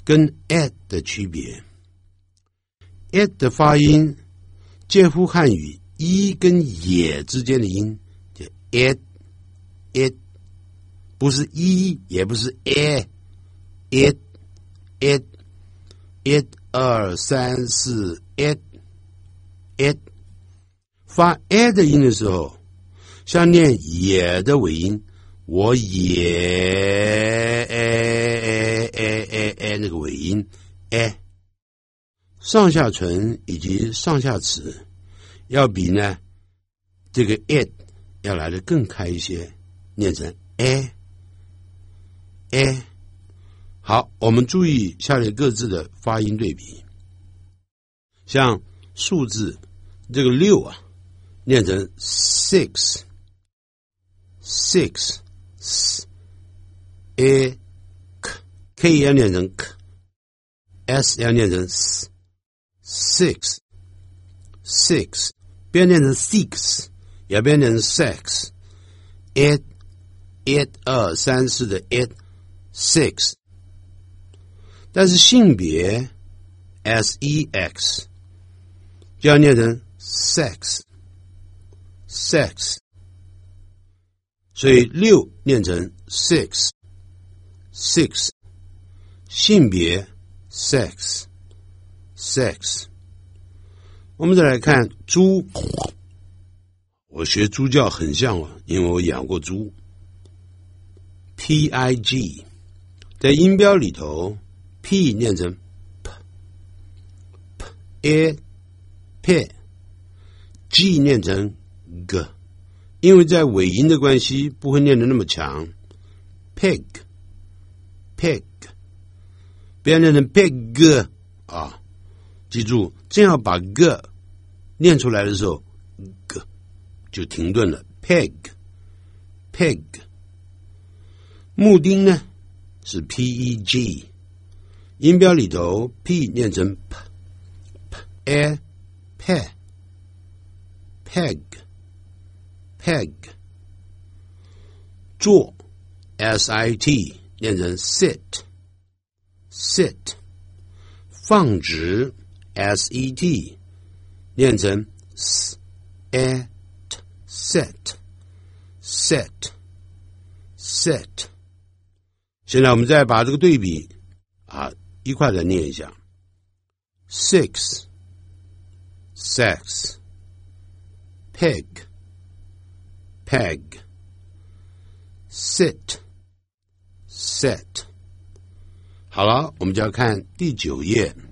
跟 at 的区别。at 的发音介乎汉语一跟也之间的音，就 at， 不是一，也不是 at， 1 2 3 4 at， 发 at 的音的时候，像念也的尾音，我也那个尾音上下唇以及上下齿要比呢这个 it 要来得更开一些，念成好，我们注意下列各自的发音对比。像数字这个6啊，念成 six k 要念成 s 要念成 six， 不要念成 six， 也不要念成 sex， 1 2 3 4的 six。 但是性别 sex 就要念成 sex， 所以6念成 six， 性别 sex。我们再来看猪，我学猪叫很像了，因为我养过猪。pig 在音标里头 p 念成 p， g 念成 g， 因为在尾音的关系不会念得那么强。pig 不要念成 pig 啊，记住这样把 g 念出来的时候 g 就停顿了。pig 木丁呢是 peg， 音标里头 p 念成 peg， 坐 sit 念成 sit， 放直 set 念成 set。 现在我们再把这个对比一块来念一下。 six sex pig sit set。 好了，我们就要看第9页。